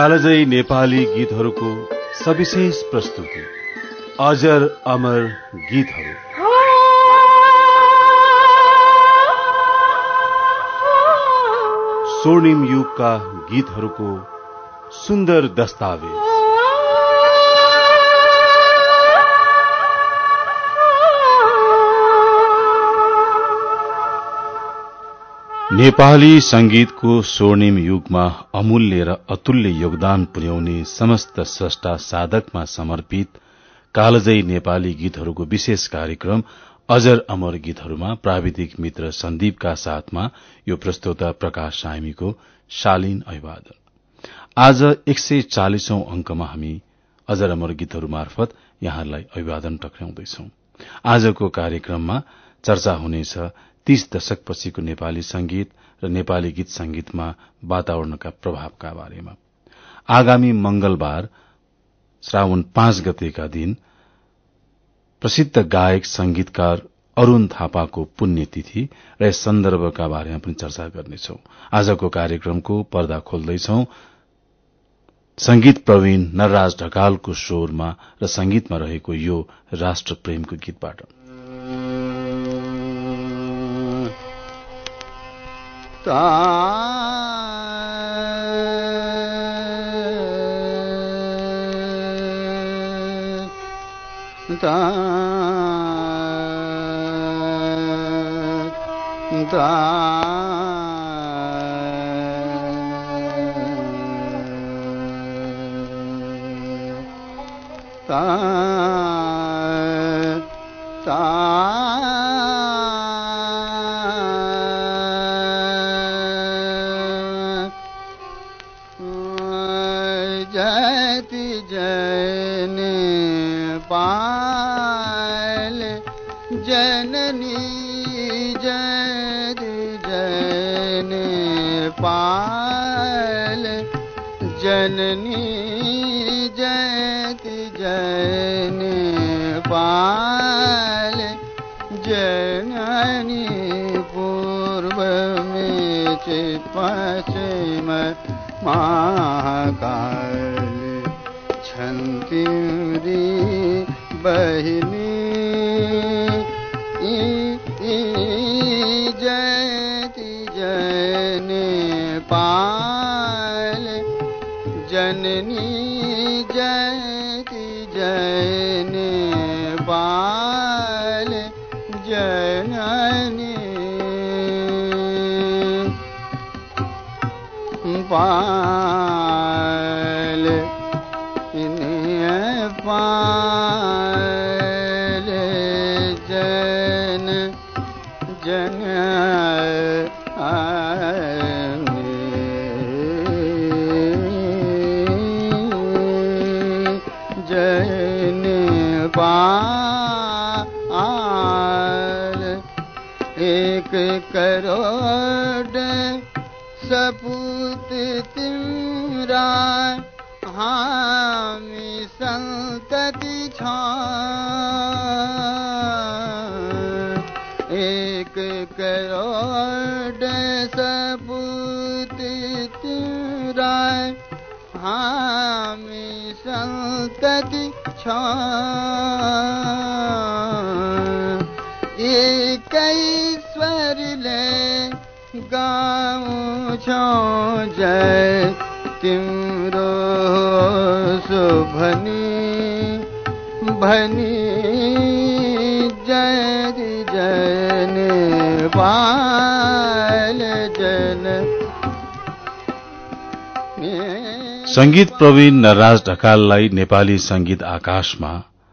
कालजयी नेपाली गीतहरूको सविशेष प्रस्तुति अजर अमर गीतहरू। स्वर्णिम युगका गीतहरूको सुन्दर दस्तावेज। नेपाली संगीतको स्वर्णिम युगमा अमूल्य र अतुल्य योगदान पुर्याउने समस्त स्रष्टा साधकमा समर्पित कालजयी नेपाली गीतहरूको विशेष कार्यक्रम अजर अमर गीतहरूमा प्राविधिक मित्र सन्दीपका साथमा यो प्रस्तोता प्रकाश सामीको शालीन अभिवादन। आज 140औं अंकमा हामी अजर अमर गीतहरू मार्फत यहाँलाई अभिवादन टक्राउँदैछौ। आजको कार्यक्रममा चर्चा हुनेछ 30 दशकपछिको नेपाली संगीत र नेपाली गीत संगीतमा वातावरणका प्रभावका बारेमा। आगामी मंगलबार श्रावण 5 गतेका दिन प्रसिद्ध गायक संगीतकार अरूण थापाको पुण्यतिथि र यस सन्दर्भका बारेमा पनि चर्चा गर्नेछौ। आजको कार्यक्रमको पर्दा खोल्दैछौ संगीत प्रवीण नरराज ढकालको स्वरमा र संगीतमा रहेको यो राष्ट्र प्रेमको गीतबाट। संगीत प्रवीण नरराज ढकाललाई नेपाली संगीत आकाशमा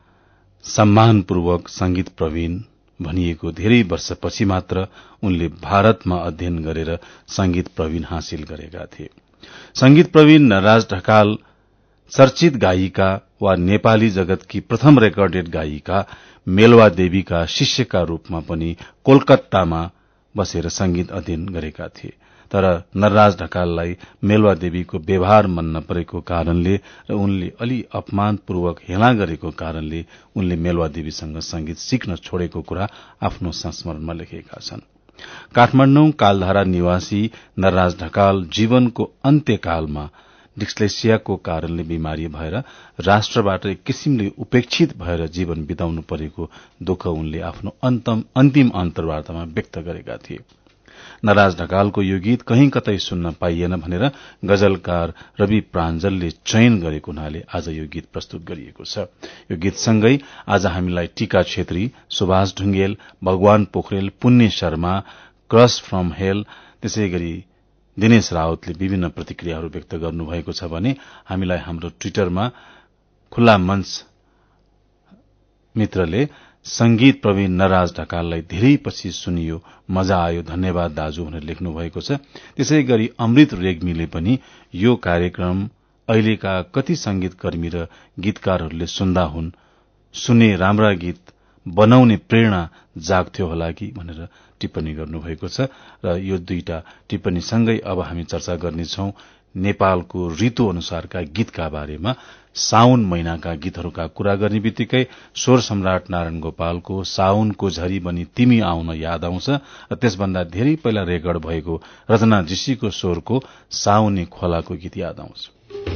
सम्मानपूर्वक संगीत प्रवीण भनिएको धेरै वर्षपछि मात्र उनले भारतमा अध्ययन गरेर संगीत प्रवीण हासिल गरेका थिए। संगीत प्रवीण नरराज ढकाल चर्चित गायिका वा नेपाली जगतकी प्रथम रेकर्डेड गायिका मेलवा देवीका शिष्यका रूपमा पनि कोलकातामा बसेर संगीत अध्ययन गरेका थिए। तर नरराज ढकाललाई मेलवा देवीको व्यवहार मन नपरेको कारणले र उनले अलि अपमानपूर्वक हेला गरेको कारणले उनले मेलवा देवीसँग संगीत सिक्न छोडेको कुरा आफ्नो संस्मरणमा लेखेका छन्। काठमाडौँ कालधारा निवासी नरराज ढकाल जीवनको अन्त्यकालमा डिस्लेक्सियाको कारणले बिमारी भएर राष्ट्रबाट एक किसिमले उपेक्षित भएर जीवन बिताउनु परेको दुःख उनले आफ्नो अन्तिम अन्तर्वार्तामा व्यक्त गरेका थिए। नराज ढकालको यो गीत कहीं कतै सुन्न पाइएन भनेर गजलकार रवि प्राञ्जलले चयन गरेको हुनाले आज यो गीत प्रस्तुत गरिएको छ। यो गीतसँगै आज हामीलाई टीका छेत्री, सुभाष ढुंगेल, भगवान पोखरेल, पुण्य शर्मा, क्रस फ्रम हेल, त्यसै गरी दिनेश रावतले विभिन्न प्रतिक्रियाहरू व्यक्त गर्नुभएको छ भने हामीलाई हाम्रो ट्विटरमा खुल्ला मञ्च मित्रले संगीत प्रवीण नराज ढकाललाई धेरै पछि सुनियो, मजा आयो, धन्यवाद दाजु भनेर लेख्नु भएको छ। त्यसै गरी अमृत रेग्मीले पनि यो कार्यक्रम अहिलेका कति संगीतकर्मी र गीतकारहरूले सुन्दा हुन्, सुने राम्रा गीत बनाउने प्रेरणा जाग्थ्यो होला कि भनेर टिप्पणी गर्नुभएको छ। र यो दुईटा टिप्पणीसँगै अब हामी चर्चा गर्नेछौं नेपालको ऋतु अनुसारका गीतका बारेमा। साउन महिनाका गीतहरूका कुरा गर्ने बित्तिकै स्वर सम्राट नारायण गोपालको साउनको झरी बनी तिमी आउन याद आउँछ र त्यसभन्दा धेरै पहिला रेकर्ड भएको रचना जीसीको स्वरको साउनी खोलाको गीत याद आउँछ।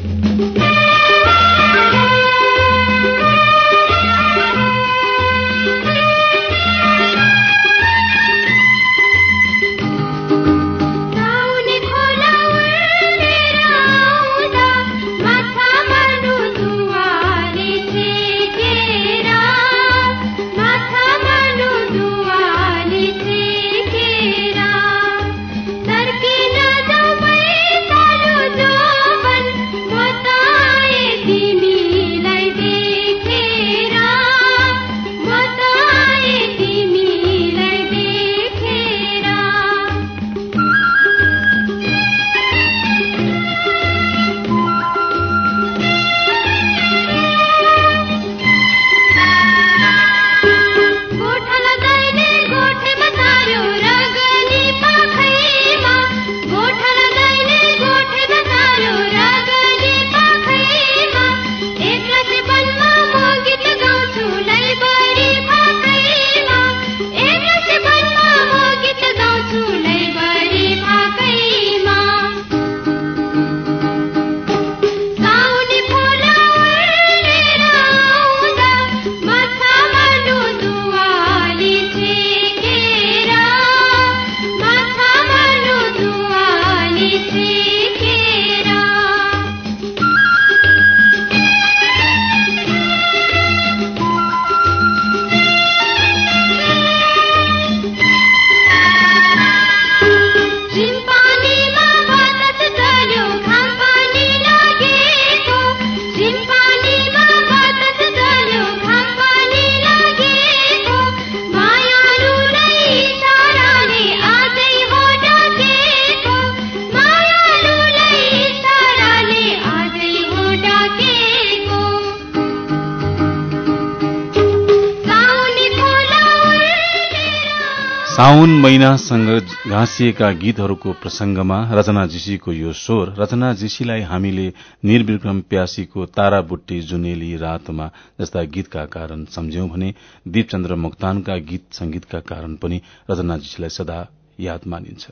साउन महिनासँग घाँसिएका गीतहरूको प्रसंगमा रचना जीसीको यो स्वर। रचना जीसीलाई हामीले निर्विक्रम प्यासीको तारा बुट्टी जुनेली रातमा जस्ता गीतका कारण सम्झ्यौं भने दीपचन्द्र मोक्तानका गीत संगीतका कारण पनि रचना जीसीलाई सदा याद मानिन्छ।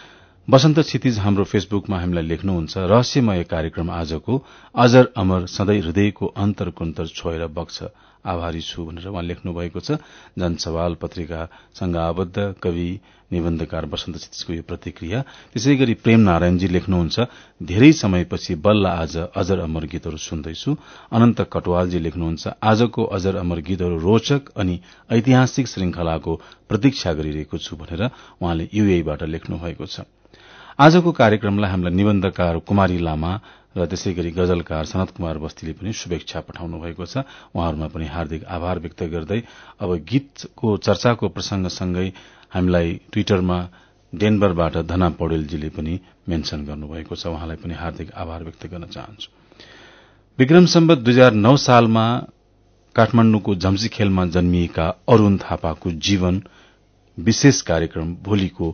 वसन्त क्षितिज हाम्रो फेसबुकमा हामीलाई लेख्नुहुन्छ, रहस्यमय कार्यक्रम आजको अजर अमर सधैँ हृदयको अन्तर कुन्तर छोएर बग्छ, आभारी छु भनेर उहाँ लेख्नु भएको छ। जनसवाल पत्रिकासँग आबद्ध कवि निबन्धकार वसन्त क्षितिजको यो प्रतिक्रिया। त्यसै गरी प्रेम नारायणजी लेख्नुहुन्छ, धेरै समयपछि बल्ल आज अजर अमर गीतहरू सुन्दैछु। अनन्त कटवालजी लेख्नुहुन्छ, आजको अजर अमर गीतहरू रोचक अनि ऐतिहासिक श्रृंखलाको प्रतीक्षा गरिरहेको छु भनेर उहाँले यूएईबाट लेख्नु भएको छ। आजको कार्यक्रमलाई हामीलाई निबन्धकार कुमारी लामा र त्यसै गरी गजलकार सनत कुमार बस्तीले पनि शुभेच्छा पठाउनु भएको छ। उहाँहरूमा पनि हार्दिक आभार व्यक्त गर्दै अब गीतको चर्चाको प्रसंगसँगै हामीलाई ट्विटरमा डेनबरबाट धना पौडेलजीले पनि मेन्सन गर्नुभएको छ। उहाँलाई पनि हार्दिक आभार व्यक्त गर्न चाहन्छु। विक्रम सम्वत 2009 सालमा काठमाण्डुको झम्सीखेलमा जन्मिएका अरूण थापाको जीवन विशेष कार्यक्रम भोलिको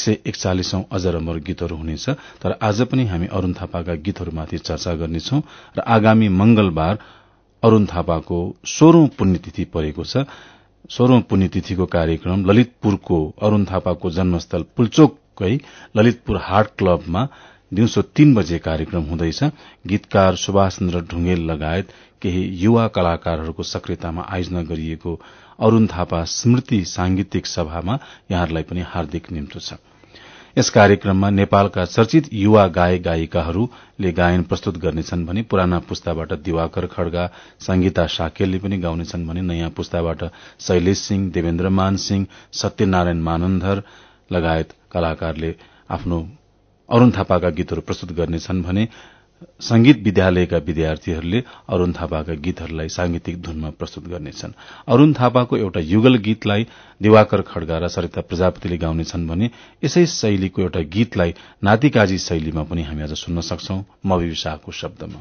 141औं अजर अमर गीतहरू हुनेछ। तर आज पनि हामी अरूण थापाका गीतहरूमाथि चर्चा गर्नेछौं र आगामी मंगलबार अरूण थापाको 16औं पुण्यतिथि परेको छ। 16औं पुण्यतिथिको कार्यक्रम ललितपुरको अरूण थापाको जन्मस्थल पुल्चोककै ललितपुर हार्ट क्लबमा दिउँसो 3 बजे कार्यक्रम हुँदैछ। गीतकार सुभाष चन्द्र ढुंगेल लगायत केही युवा कलाकारहरूको सक्रियतामा आयोजना गरिएको अरूण थापा स्मृति सांगीतिक सभामा यहाँहरूलाई पनि हार्दिक निम्तो छ। यस कार्यक्रममा नेपालका चर्चित युवा गायक गायिकाहरूले गायन प्रस्तुत गर्नेछन् भने पुराना पुस्ताबाट दिवाकर खड्गा, संगीता साकेलले पनि गाउनेछन् भने नयाँ पुस्ताबाट शैलेश सिंह, देवेन्द्र मान सिंह, सत्यनारायण मानन्धर लगायत कलाकारले आफ्नो अरूण थापाका गीतहरू प्रस्तुत गर्नेछन् भने संगीत विद्यालयका विद्यार्थीहरूले अरूण थापाका गीतहरूलाई सांगीतिक धुनमा प्रस्तुत गर्नेछन्। अरूण थापाको एउटा युगल गीतलाई दिवाकर खड्गा र सरिता प्रजापतिले गाउनेछन् भने यसै शैलीको एउटा गीतलाई नातिकाजी शैलीमा पनि हामी आज सुन्न सक्छौं मवि शाहको शब्दमा।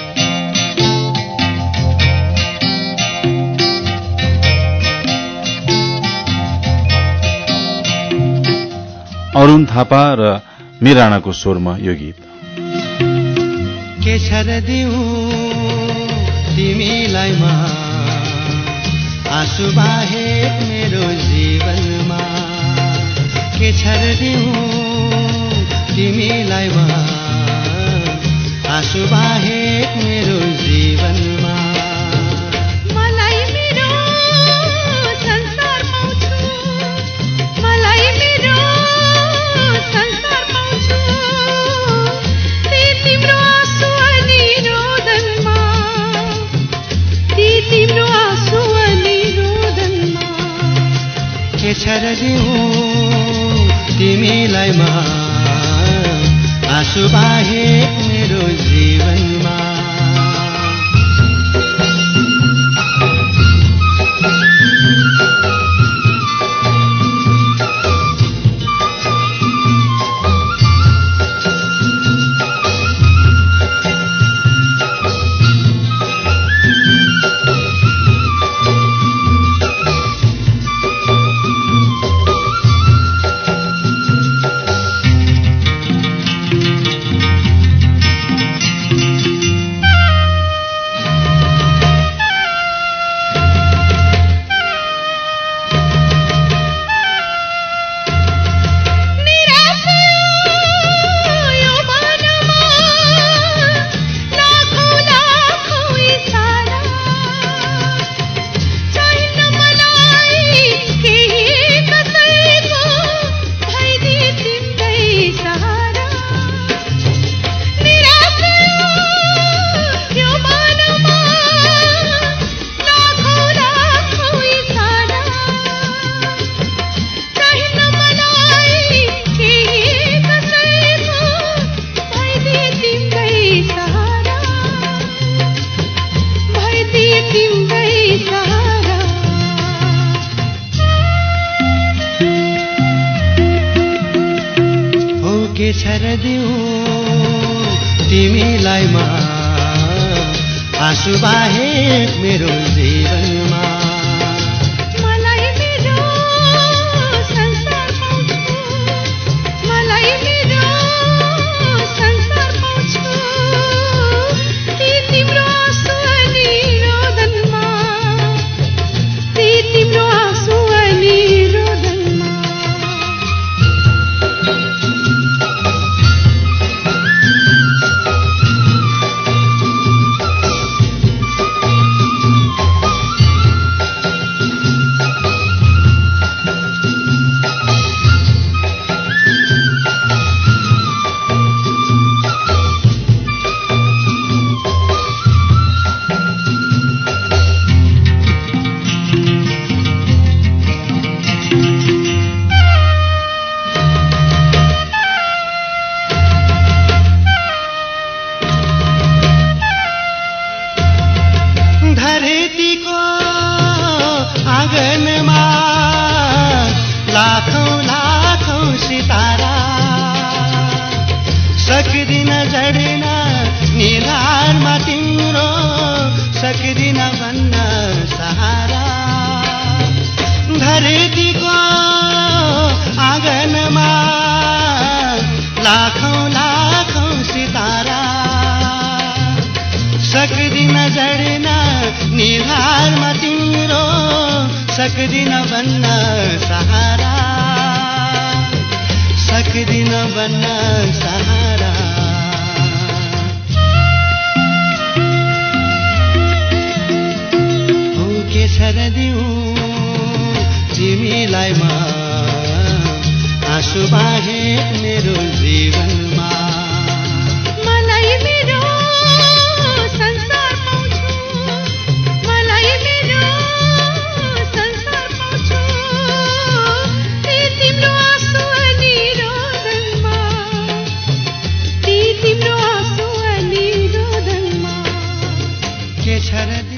अरूण थापा र मिराणाको स्वरमा यो गीत। के छर दिउँ तिमीलाई म आँसु बाहेक मेरो जीवनमा, के छर दिउँ तिमीलाई म आँसु बाहेक मेरो जीवनमा। मलाई मेरो संसार पाउँछु, मलाई मेरो संसार पाउँछु, ती तिम्रो आँसु अनि रोदनमा, ती तिम्रो आँसु अनि रोदनमा। के छर दिउँ तिमीलाई म आँसु बाहेक मेरो जीवनमा। के छर दिउँ तिमीलाई म आँसु बाहेक मेरो जीवनमा। मलाई मेरो संसार पाउँछु, मलाई मेरो संसार पाउँछु, ती तिम्रो आँसु अनि रोदनमा, ती तिम्रो आँसु अनि रोदनमा। धरतीको आँगनमा लाखौं लाखौं सितारा, सक्दिन जड्न निधारमा तिम्रो, सक्दिन भन्न सहारा। धरतीको आँगनमा लाखौं लाखौं सितारा, सक्दिन जड्न निधारमा तिम्रो, सक्दिन भन्न सहारा, सक्दिन भन्न सहारा। छरदिऊ तिमीलाई म आँसु बाहे मेरो जीवनमा मलाई मेरो संसार पाउँछु मलाई मेरो संसार पाउँछु ती तिम्रो आँसु अनि रोदनमा ती तिम्रो आँसु अनि रोदनमा के छरदिऊ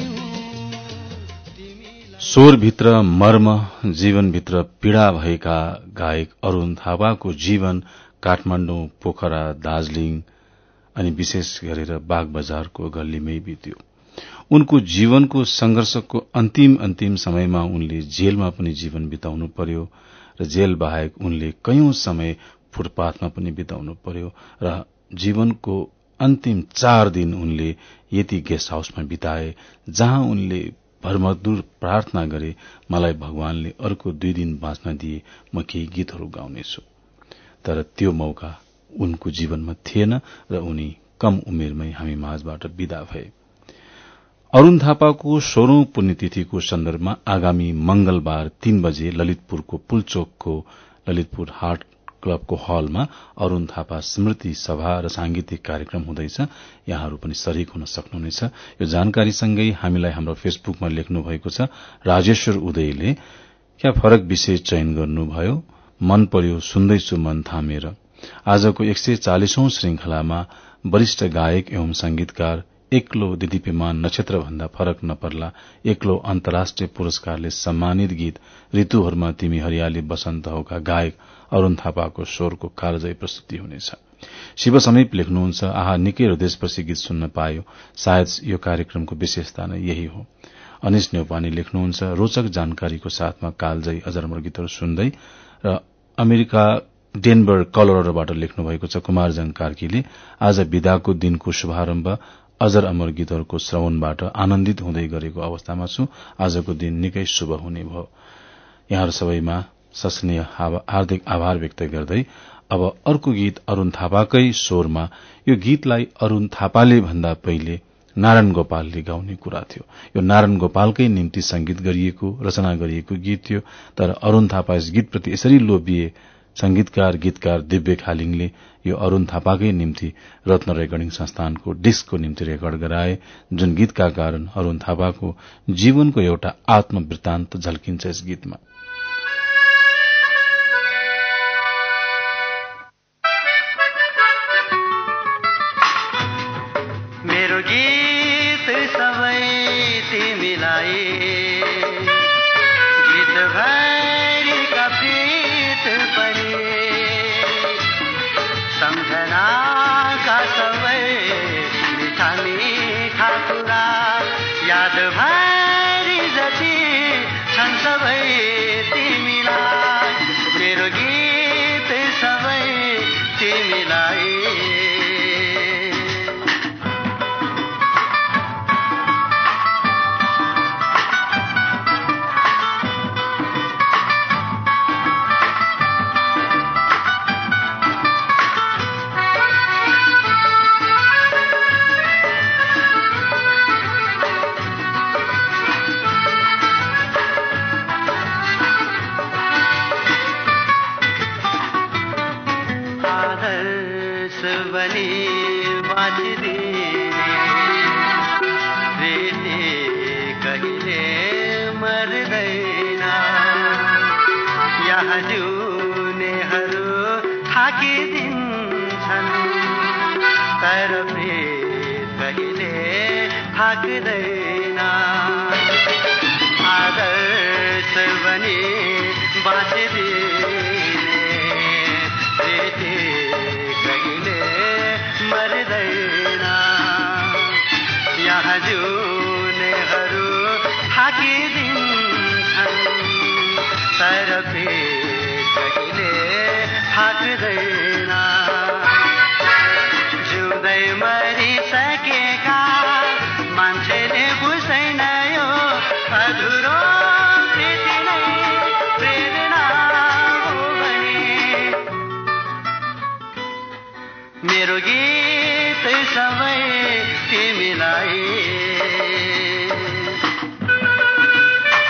स्वरभित्र मर्म जीवनभित्र पीड़ा भएका गायक अरूण थापाको जीवन काठमाडौँ पोखरा दार्जीलिङ अनि विशेष गरेर बागबजारको गल्लीमै बित्यो। उनको जीवनको संघर्षको अन्तिम समयमा उनले जेलमा पनि जीवन बिताउनु पर्यो र जेल बाहेक उनले कैयौं समय फुटपाथमा पनि बिताउनु पर्यो र जीवनको अन्तिम 4 दिन उनले यति गेस्ट हाउसमा बिताए जहाँ उनले भरमग्दुर प्रार्थना गरे मलाई भगवानले अर्को 2 दिन बाँच्न दिए म केही गीतहरू गाउनेछु। तर त्यो मौका उनको जीवनमा थिएन र उनी कम उमेरमै हामी माझबाट विदा भए। अरूण थापाको 16औं पुण्यतिथिको सन्दर्भमा आगामी मंगलबार 3 बजे ललितपुरको पुलचोकको ललितपुर हार्ट क्लबको हलमा अरूण थापा स्मृति सभा र सांगीतिक कार्यक्रम हुँदैछ। यहाँहरू पनि शरीक हुन सक्नुहुनेछ। यो जानकारीसँगै हामीलाई हाम्रो फेसबुकमा लेख्नु भएको छ। राजेश्वर उदयले क्या फरक विषय चयन गर्नुभयो, मन पर्यो, सुन्दैछु मन थामेर। आजको 140औं श्रृंखलामा वरिष्ठ गायक एवं संगीतकार एक्लो दिदीप्यमान नक्षत्र भन्दा फरक नपर्ला एक्लो अन्तर्राष्ट्रिय पुरस्कारले सम्मानित गीत ऋतुहरूमा तिमी हरियाली बसन्त होका गायक अरूण थापाको स्वरको कालजयी प्रस्तुति हुनेछ। शिव समीप लेख्नुहुन्छ, आहा निकै हृदयस्पर्शी गीत सुन्न पायो, सायद यो कार्यक्रमको विशेषता नै यही हो। अनिश न्यौपाने लेख्नुहुन्छ, रोचक जानकारीको साथमा कालजयी अजर अमर गीतहरू सुन्दै। र अमेरिका डेनबर कलोराडोबाट लेख्नु भएको छ कुमारजङ कार्कीले, आज बिदाको दिनको शुभारम्भ अजर अमर गीतहरूको श्रवणबाट आनन्दित हुँदै गरेको अवस्थामा छु। आजको दिन निकै शुभ हुने भयो। यहाँहरू सबैमा सस्नेह हार्दिक आभार व्यक्त गर्दै अब अर्को गीत अरूण थापाकै स्वरमा। यो गीतलाई अरूण थापाले भन्दा पहिले नारायण गोपालले गाउने कुरा थियो। यो नारायण गोपालकै निम्ति संगीत गरिएको रचना गरिएको गीत थियो। तर अरूण थापा यस गीतप्रति यसरी लोभिए संगीतकार गीतकार दिव्य खालिङले यो अरूण थापाकै निम्ति रत्न रेकर्डिङ संस्थानको डिस्कको निम्ति रेकर्ड गराए, जुन गीतका कारण अरूण थापाको जीवनको एउटा आत्मवृत्तान्त झल्किन्छ यस गीतमा। मेरो गीत सबै तिमीलाई गीत भरिका प्रीत पनि सम्झनाका सबै मिठा मिठा कुरा याद भरि जति छन् सबै तिमीलाई मेरो गीत सबै तिमीलाई जिउनेहरू थाकिदिन्छन् तर प्रेम कहिले थाक्दैन आदर्श बनी बाँचिदिने प्रीति कहिले मर्दैन यहाँ जिउनेहरू थाकिदिन्छन् तर कहिले थाक्दैन जिउँदै मरिसकेका मान्छेले बुझ्दैन यो अधुरो प्रीति नै प्रेरणा हो भने मेरो गीत सबै तिमीलाई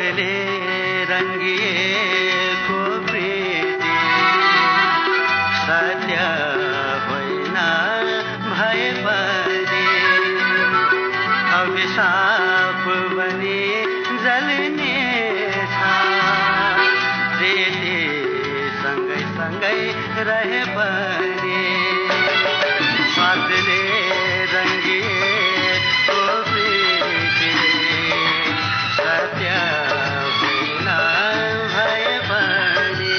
स्वादले रङ्गिएको प्रीति सत्य होइन भए पनि अभिशाप बनी जल्ने छ प्रीति सँगै सँगै रहे पनि स्वादले रङ्गिएको प्रीति सत्य होइन भए पनि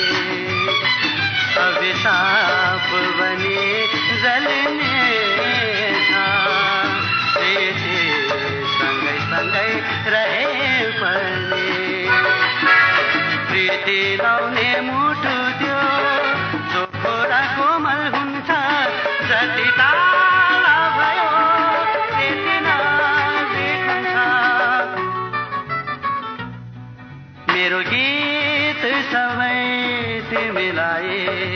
अभिशाप बनी जल्ने छ प्रीति सँगै सँगै रहे पनि प्रीति लाउने मुटु त्यो चोखोरा कोमल हुन्छ जति टाढा भयो त्यति नजिक हुन्छ मेरो गीत सबै तिमीलाई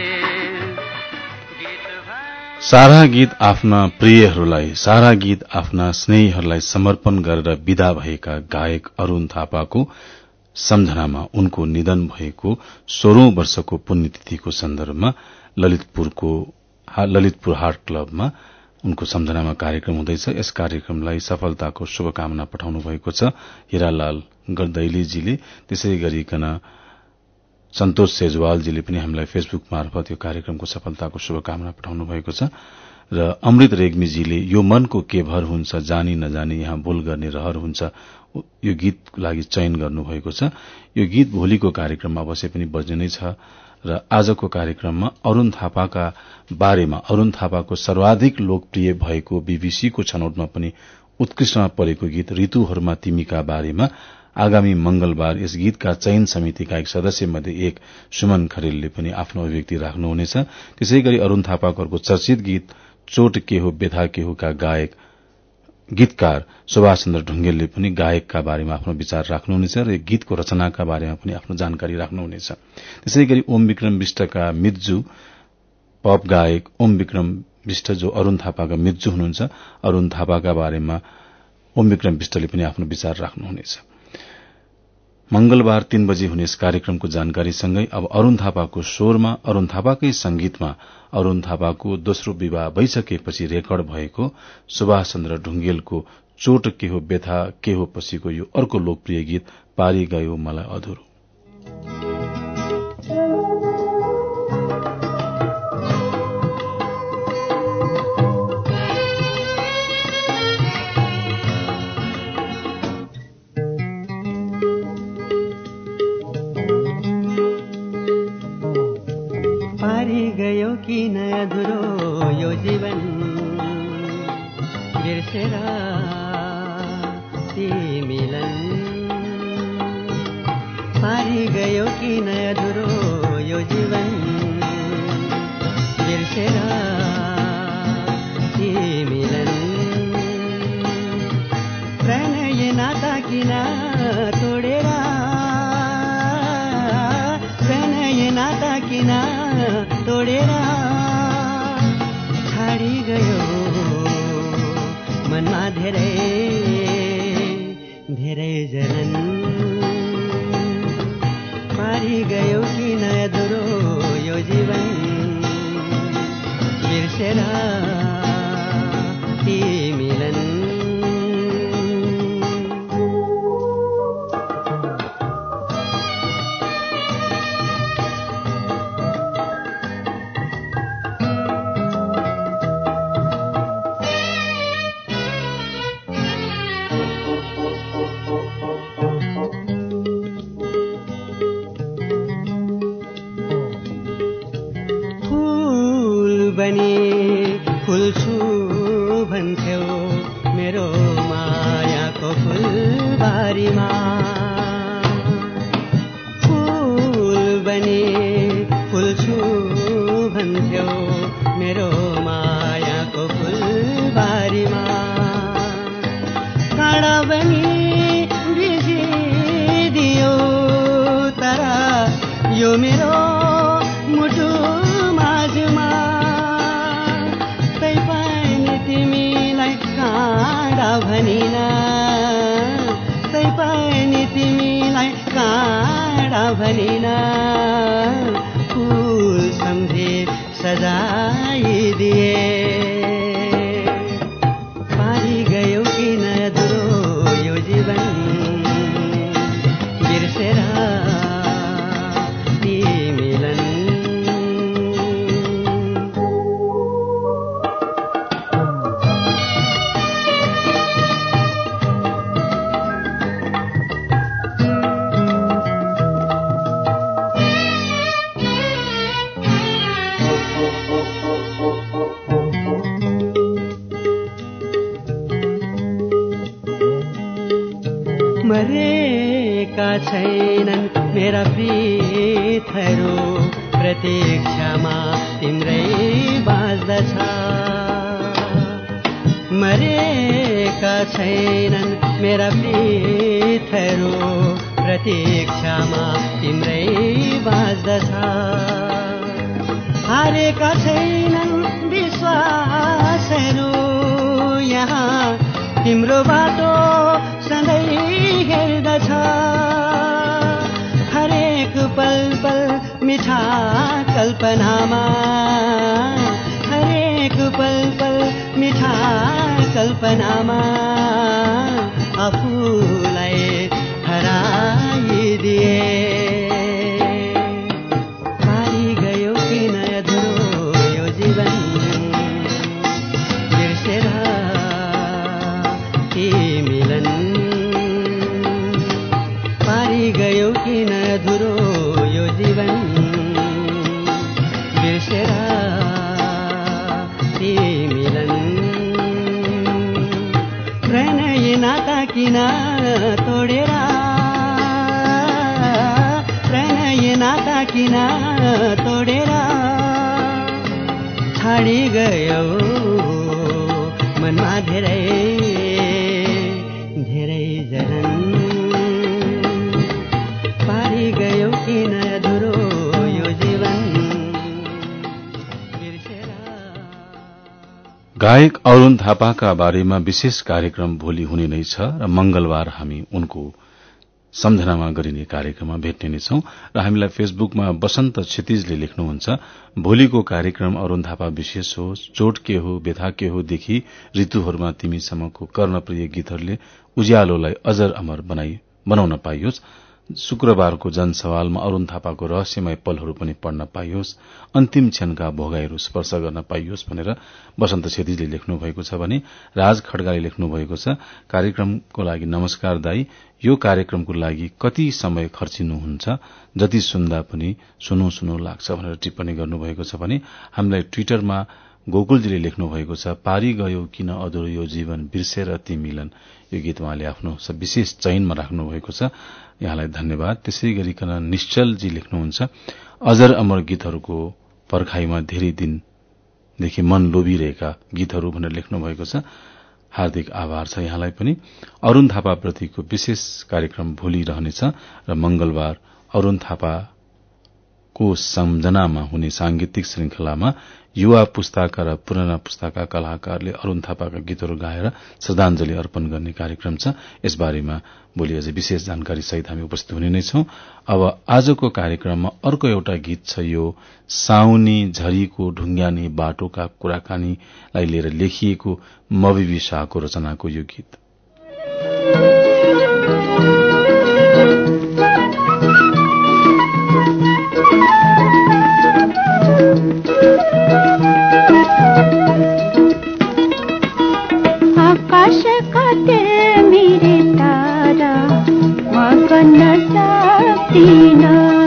सारा गीत आफ्ना प्रियहरूलाई सारा गीत आफ्ना स्नेहीहरूलाई समर्पण गरेर विदा भएका गायक अरूण थापाको सम्झनामा उनको निधन भएको 16औं वर्षको पुण्यतिथिको सन्दर्भमा ललितपुर हाट क्लबमा उनको सम्झनामा कार्यक्रम हुँदैछ। यस कार्यक्रमलाई सफलताको शुभकामना पठाउनु भएको छ हिरालाल गर्दैलीजीले। त्यसै गरिकन सन्तोष सेजवालजीले पनि हामीलाई फेसबुक मार्फत यो कार्यक्रमको सफलताको शुभकामना पठाउनु भएको छ र अमृत रेग्मीजीले यो मनको के भर हुन्छ जानी नजानी यहाँ भूल गर्ने रहर हुन्छ यो गीतको लागि चयन गर्नुभएको छ। यो गीत भोलिको कार्यक्रममा अवश्य पनि बज्ने नै छ र आजको कार्यक्रममा अरूण थापाका बारेमा अरूण थापाको सर्वाधिक लोकप्रिय भएको बीबीसीको छनौटमा पनि उत्कृष्टमा परेको गीत ऋतुहरूमा तिमीका बारेमा आगामी मंगलबार यस गीतका चयन समितिका एक सदस्य मध्ये एक सुमन खरेलले पनि आफ्नो अभिव्यक्ति राख्नुहुनेछ। त्यसैगरी अरूण थापाको चर्चित गीत चोट के हो व्यथा के हो का गीतकार सुभाष चन्द्र ढुंगेलले पनि गायकका बारेमा आफ्नो विचार राख्नुहुनेछ र गीतको रचनाका बारेमा पनि आफ्नो जानकारी राख्नुहुनेछ। त्यसैगरी ओम विक्रम विष्टका मिर्जु पप गायक ओम विक्रम विष्ट जो अरूण थापाका मिर्जु हुनुहुन्छ अरूण थापाका बारेमा ओम विक्रम विष्टले पनि आफ्नो विचार राख्नुहुनेछ। मंगलबार 3 बजे हुने यस कार्यक्रमको जानकारीसँगै अब अरूण थापाको स्वरमा अरूण थापाकै संगीतमा अरूण थापाको दोस्रो विवाह भइसकेपछि रेकर्ड भएको सुभाष चन्द्र ढुंगेलको चोट के हो व्यथा के हो पछिको यो अर्को लोकप्रिय गीत पारी गयो मलाई अधुरो। किन अधुरो यो जीवन बिर्सेर तिमीलन पारी गयो किन अधुरो यो जीवन बिर्सेर तिमीलन प्रणय नाता किन तोडेर प्रणय नाता किन तोडेर छाडी गयो मनमा धेरै धेरै जनन पारी गयो किन अधुरो यो जीवन बिर्सेर तिमीलन काँडा भनिन फूल सम्झे सजाइदिए पारी गयो किन अधुरो यो जीवन बिर्सेर ती मिलन मरेका छैनन् मेरा प्रीतहरू प्रतीक्षामा तिम्रै बाँच्दछ मरेका छैनन् मेरा प्रीतहरू प्रतीक्षामा तिम्रै बाँच्दछ हारेका छैनन् विश्वासहरू यहाँ तिम्रो बाटो सधैँ हेर्दछ हरेक पल पल मिठा कल्पनामा हरेक पल पल मिठा कल्पनामा आफूलाई हराइदिए पारी गयो किन अधुरो यो जीवन बिर्सेर ती मिलन पारी गयो किन अधुरो यो जीवन बिर्सेर ती मिलन प्रणय नाता किन तोडेर प्रणय नाता किन तोडेर छाडी गयो मनमा धेरै धेरै जलन पारी गयो किन अधुरो यो जीवन गायक अरुण थापाका बारेमा विशेष कार्यक्रम भोलि हुने नै छ र मंगलबार हामी उनको सम्झनामा गरिने कार्यक्रममा भेट्ने नै छौं र हामीलाई फेसबुकमा वसन्त क्षितिजले लेख्नुहुन्छ भोलिको कार्यक्रम अरुण थापा विशेष हो चोट के हो व्यथा के हो देखि ऋतुहरूमा तिमीसम्मको कर्णप्रिय गीतहरूले उज्यालोलाई अजर अमर बनाउन पाइयोस् शुक्रबारको जनसवालमा अरुण थापाको रहस्यमय पलहरू पनि पढ्न पाइयोस् अन्तिम क्षणका भोगाईहरू स्पर्श गर्न पाइयोस् भनेर वसन्त क्षितिजले लेख्नु भएको छ भने राज खड्गाले लेख्नु भएको छ कार्यक्रमको लागि नमस्कार दाई यो कार्यक्रमको लागि कति समय खर्चिनुहुन्छ जति सुन्दा पनि सुनौ सुनौ लाग्छ भनेर टिप्पणी गर्नुभएको छ भने हामीलाई ट्विटरमा गोकुलजीले लेख्नु भएको छ पारी गयो किन अधुरो यो जीवन बिर्सेर ती मिलन यो गीत उहाँले आफ्नो विशेष चयनमा राख्नु भएको छ यहाँलाई धन्यवाद त्यसै गरिकन निश्चलजी लेख्नुहुन्छ अजर अमर गीतहरूको पर्खाइमा धेरै दिनदेखि मन लोभिरहेका गीतहरू भनेर लेख्नु भएको छ हार्दिक आभार छ यहाँलाई पनि अरुण थापा प्रतिको विशेष कार्यक्रम भोलि रहनेछ र मंगलबार अरुण थापाको सम्झनामा हुने सांगीतिक श्रृंखलामा युवा पुस्ताका र पुराना पुस्ताका कलाकारले अरुण थापाका गीतहरू गाएर श्रद्धांजलि अर्पण गर्ने कार्यक्रम छ यसबारेमा भोलि अझै विशेष जानकारी सहित हामी उपस्थित हुने नै छौं अब आजको कार्यक्रममा अर्को एउटा गीत छ यो साउनी झरीको ढुङ्ग्यानी बाटोका कुराकानीलाई लिएर लेखिएको मविबी शाहको रचनाको यो गीत आकाश काटे मेरे तारा मगन सक्दिन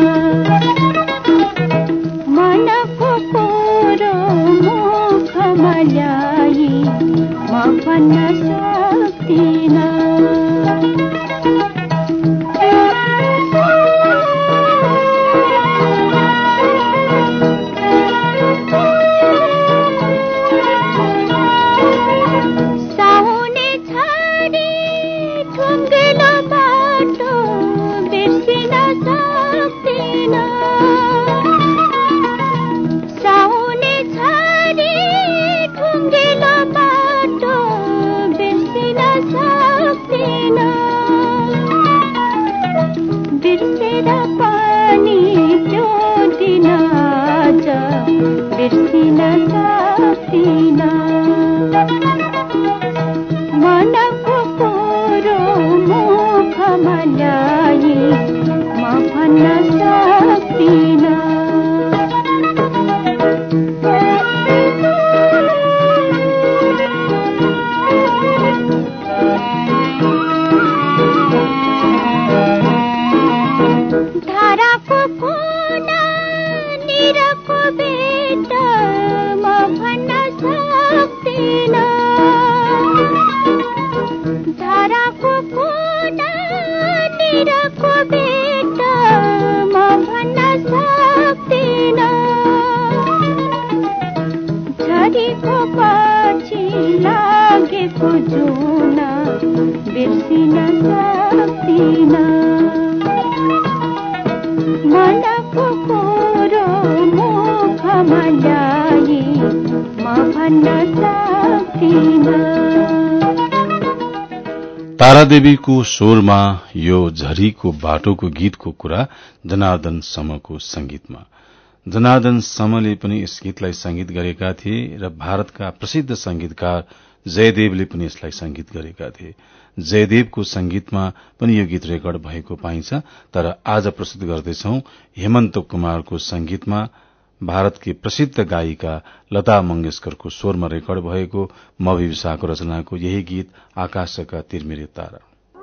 मनको कुरो मुखमा ल्याई म भन्न सक्दिन को जुन बिर्सिन सक्दिन मनको कुरो मुखमा ल्याई म भन्न सक्दिन। तारादेवीको स्वरमा यो झरीको बाटोको गीतको कुरा जनार्दन समको संगीतमा। जनार्दन समले पनि यस गीतलाई संगीत गरेका थिए र भारतका प्रसिद्ध संगीतकार जयदेवले पनि यसलाई संगीत गरेका थिए। जयदेवको संगीतमा पनि यो गीत रेकर्ड भएको पाइन्छ, तर आज प्रस्तुत गर्दैछौ हेमन्त कुमारको संगीतमा भारतकी प्रसिद्ध गायिका लता मंगेशकरको स्वरमा रेकर्ड भएको मवी विशाखको रचनाको यही गीत आकाशका तिरमिरे तारा।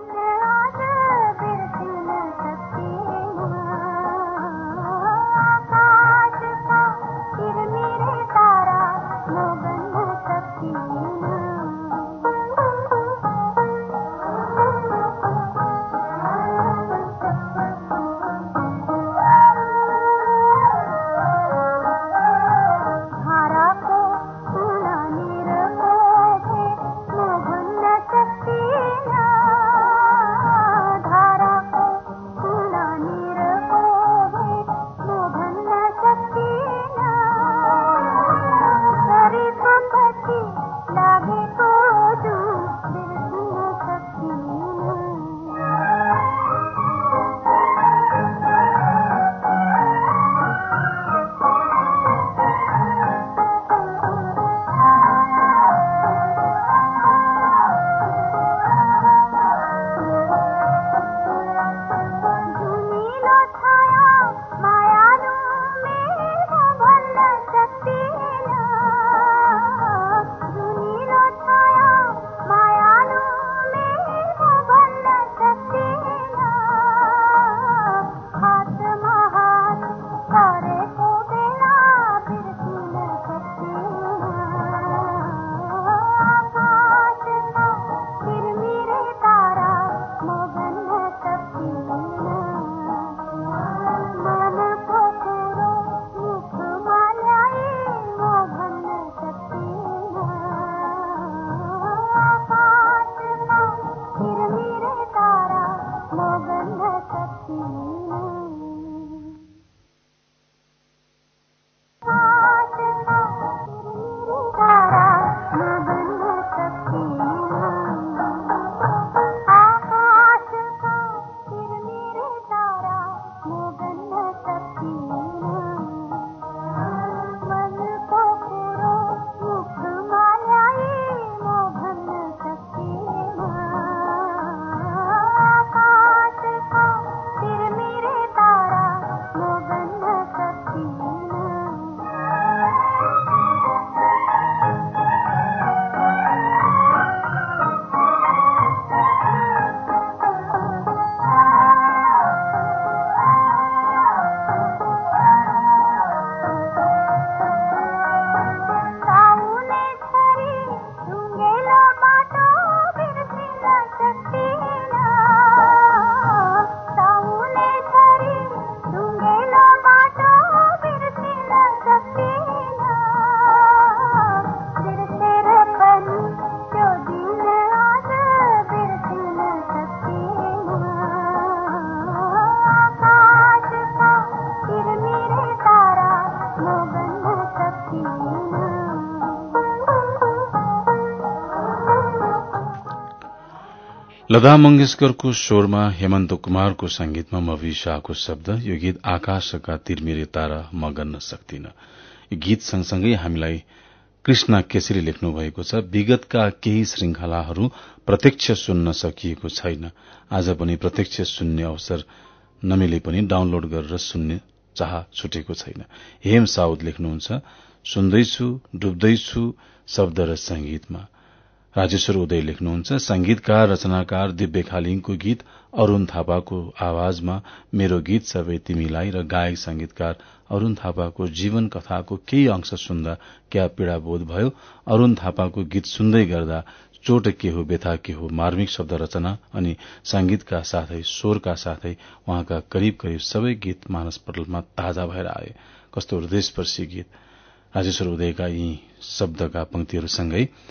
लता मंगेशकरको स्वरमा हेमन्त कुमारको संगीतमा मवी शाहको शब्द। यो गीत आकाशका तिरमिरे तारा म गन्न सक्दिन। यो गीत सँगसँगै हामीलाई कृष्ण केसरी लेख्नु भएको छ। विगतका केही श्रृंखलाहरू प्रत्यक्ष सुन्न सकिएको छैन। आज पनि प्रत्यक्ष सुन्ने अवसर नमिले पनि डाउनलोड गरेर सुन्ने चाह छुटेको छैन। हेम साउद लेख्नुहुन्छ, सुन्दैछु डुब्दैछु शब्द र संगीतमा। राजेश्वर उदय लेख्नुहुन्छ, संगीतकार रचनाकार दिव्य खालिङको गीत, अरूण थापाको आवाजमा मेरो गीत सबै तिमीलाई र गायक संगीतकार अरूण थापाको जीवन कथाको केही अंश सुन्दा क्या पीड़ा बोध भयो। अरूण थापाको गीत सुन्दै गर्दा चोट के हो व्यथा के हो मार्मिक शब्द रचना अनि संगीतका साथै स्वरका साथै उहाँका करिब करिब सबै गीत मानस पटलमा ताजा भएर आए। कस्तो हृदयस्पर्शी गीत। राजेश्वर उदयका यी शब्दका पंक्तिहरूसँगै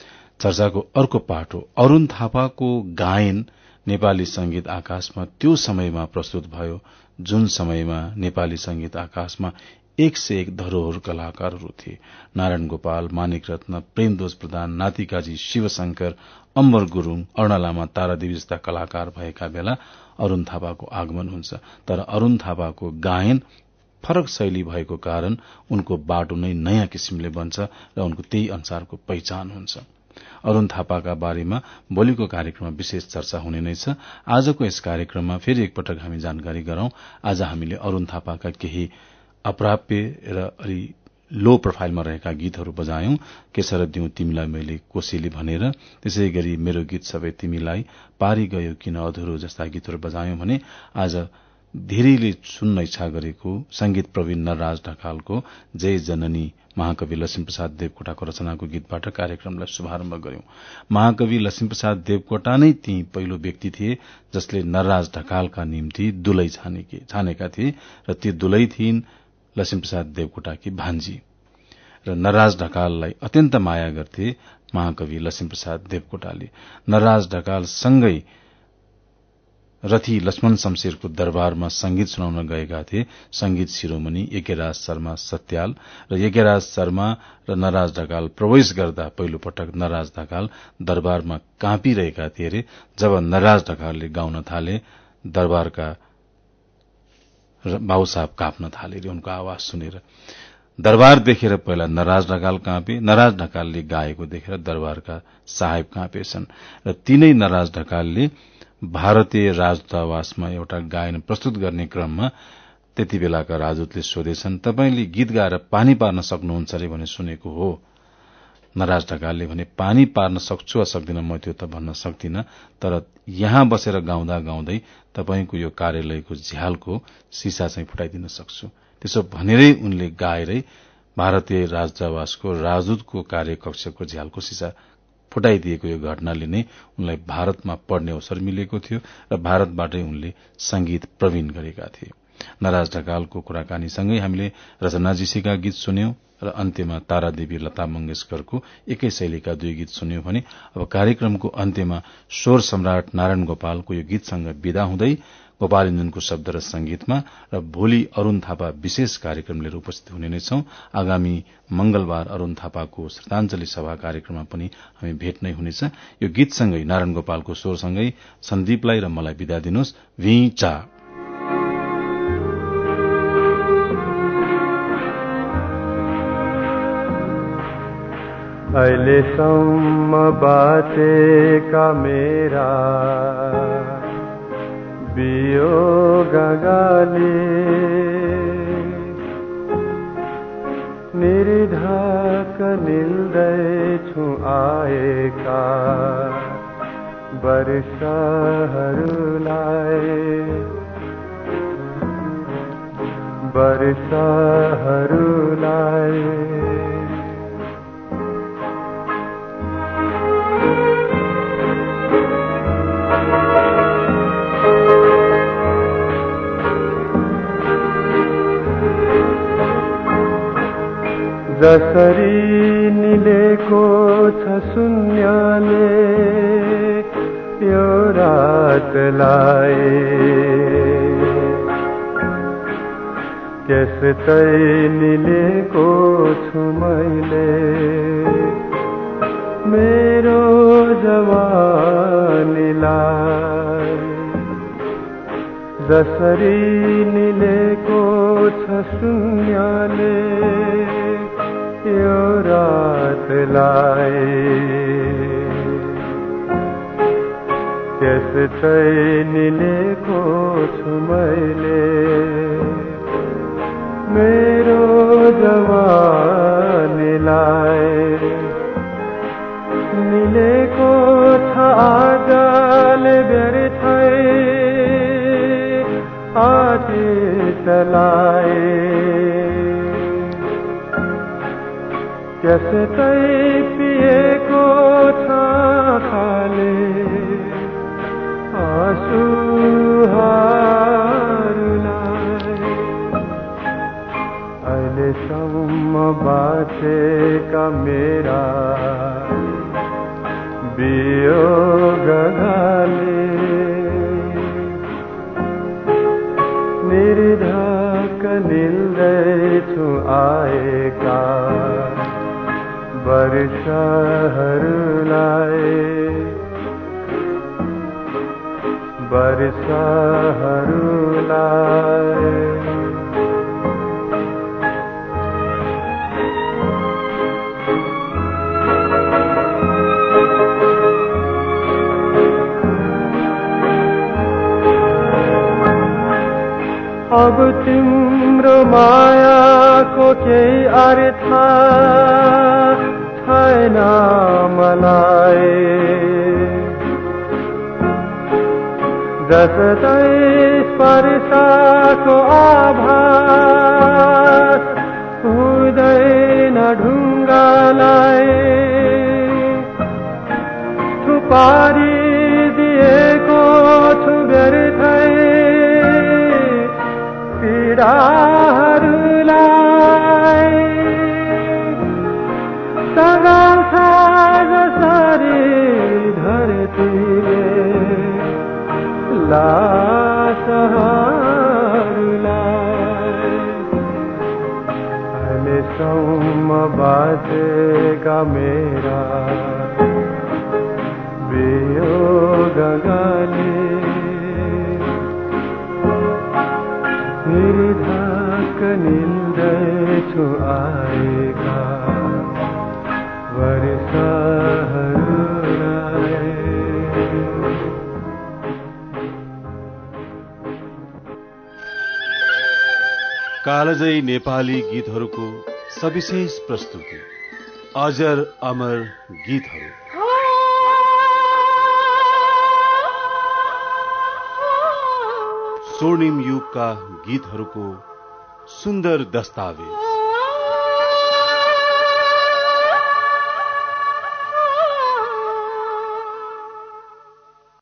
चर्चाको अर्को पाटो अरूण थापाको गायन नेपाली संगीत आकाशमा त्यो समयमा प्रस्तुत भयो जुन समयमा नेपाली संगीत आकाशमा एक से एक धरोहर कलाकारहरू थिए। नारायण गोपाल, मानिक रत्न, प्रेमदोष प्रधान, नातिकाजी, शिवशंकर, अम्बर गुरूङ, अरूणा लामा, तारादेवी जस्ता कलाकार भएका बेला अरूण थापाको आगमन हुन्छ। तर अरूण थापाको गायन फरक शैली भएको कारण उनको बाटो नै नयाँ किसिमले बन्छ र उनको त्यही अनुसारको पहिचान हुन्छ। अरूण थापाका बारेमा भोलिको कार्यक्रममा विशेष चर्चा हुने नै छ। आजको यस कार्यक्रममा फेरि एकपटक हामी जानकारी गरौं। आज हामीले अरूण थापाका केही अप्राप्य र अलि लो प्रोफाइलमा रहेका गीतहरू बजायौं। केसर दिउँ तिमीलाई मैले कोसेली भनेर, त्यसै गरी मेरो गीत सबै तिमीलाई, पारी गयो किन अधुरो जस्ता गीतहरू बजायौं भने आज धेरैले सुन्न इच्छा गरेको संगीत प्रवीण नरराज ढकालको जय जननी महाकवि लक्ष्मीप्रसाद देवकोटाको रचनाको गीतबाट कार्यक्रमलाई शुभारम्भ गर्यौं। महाकवि लक्ष्मीप्रसाद देवकोटा नै ती पहिलो व्यक्ति थिए जसले नरराज ढकालका निम्ति दुलै छानेका थिए र ती दुलै थिइन् लक्ष्मीप्रसाद देवकोटाकी भान्जी र नरराज ढकाललाई अत्यन्त माया गर्थे महाकवि लक्ष्मीप्रसाद देवकोटाले। नरराज ढकाल सँगै रथी लक्ष्मण शमशेरको दरबारमा संगीत सुनाउन गएका थिए संगीत शिरोमणि यज्ञराज शर्मा सत्याल र यज्ञराज शर्मा र नरराज ढकाल प्रवेश गर्दा पहिलो पटक नरराज ढकाल दरबारमा काँपिरहेका थिए रे। जब नरराज ढकालले गाउन थाले दरबारका बाबु साहब काँप्न थाले रे उनको आवाज सुनेर। दरबार देखेर पहिला नरराज ढकाल काँपे, नरराज ढकालले गाएको देखेर दरबारका साहेब काँपेछन् र तीनै नरराज ढकालले भारतीय राजदूतावासमा एउटा गायन प्रस्तुत गर्ने क्रममा त्यति बेलाका राजदूतले सोधेछन्, तपाईले गीत गाएर पानी पार्न सक्नुहुन्छ रे भने सुनेको हो। नरराज ढकालले भने पानी पार्न सक्छु वा सक्दिन म त्यो त भन्न सक्दिन, तर यहाँ बसेर गाउँदा गाउँदै तपाईको यो कार्यालयको झ्यालको सिसा चाहिँ फुटाइदिन सक्छु। त्यसो भनेरै उनले गाएरै भारतीय राजदूतावासको राजदूतको कार्यकक्षको झ्यालको सिसा फुटाइदिएको यो घटनाले नै उनलाई भारतमा पढ्ने अवसर मिलेको थियो र भारतबाटै उनले संगीत प्रवीण गरेका थिए। नरराज ढकालको कुराकानीसँगै हामीले रचनाजीसीका गीत सुन्यौं र अन्त्यमा तारादेवी लता मंगेशकरको एकै शैलीका दुई गीत सुन्यौं भने अब कार्यक्रमको अन्त्यमा स्वर सम्राट नारायण गोपालको यो गीतसँग विदा हुँदै गोपालञ्जनको शब्द र संगीतमा र भोलि अरूण थापा विशेष कार्यक्रम लिएर उपस्थित हुने नै छौं। आगामी मंगलबार अरूण थापाको श्रद्धाञ्जली सभा कार्यक्रममा पनि हामी भेट नै हुनेछ। यो गीतसँगै नारायण गोपालको स्वरसँगै सन्दीपलाई र मलाई विदा दिनुहोस्। भिचा अहिलेसम्म बाँचेका मेरा वियोग गाली निर्धक निल्दैछु आएका वर्षहरूलाई जसरी निलेको छ शून्यले यो रातलाई त्यसै निलेको छु मैले मेरो जवानीलाई जसरी निलेको छ शून्यले यो रातलाई त्यसै निलेको छु मैले मेरो जवानीलाई निलेको छ आजले व्यर्थै आतिशलाई त्यसै पिएको छ खाले आँसुहरूलाई अहिलेसम्म बाँचेका मेरा वियोग गाले निर्धक निल्दैछु आएका वर्षहरूलाई अब तिम्रो मायाको केही अर्थ छैन मलाई जस्तै स्पर्शको आभास हुँदैन ढुङ्गालाई थुपारी दिएको छु व्यर्थै पीडाहरूलाई सगाउँछ जसरी धरतीले लासहरूलाई अहिलेसम्म बाँचेका मेरा वियोग गाले निर्धक निल्दैछु आएका वर्षहरूलाई कालजयी नेपाली गीतहरूको सविशेष प्रस्तुति अजर अमर गीतहरू स्वर्णिम युगका गीतहरूको सुन्दर दस्तावेज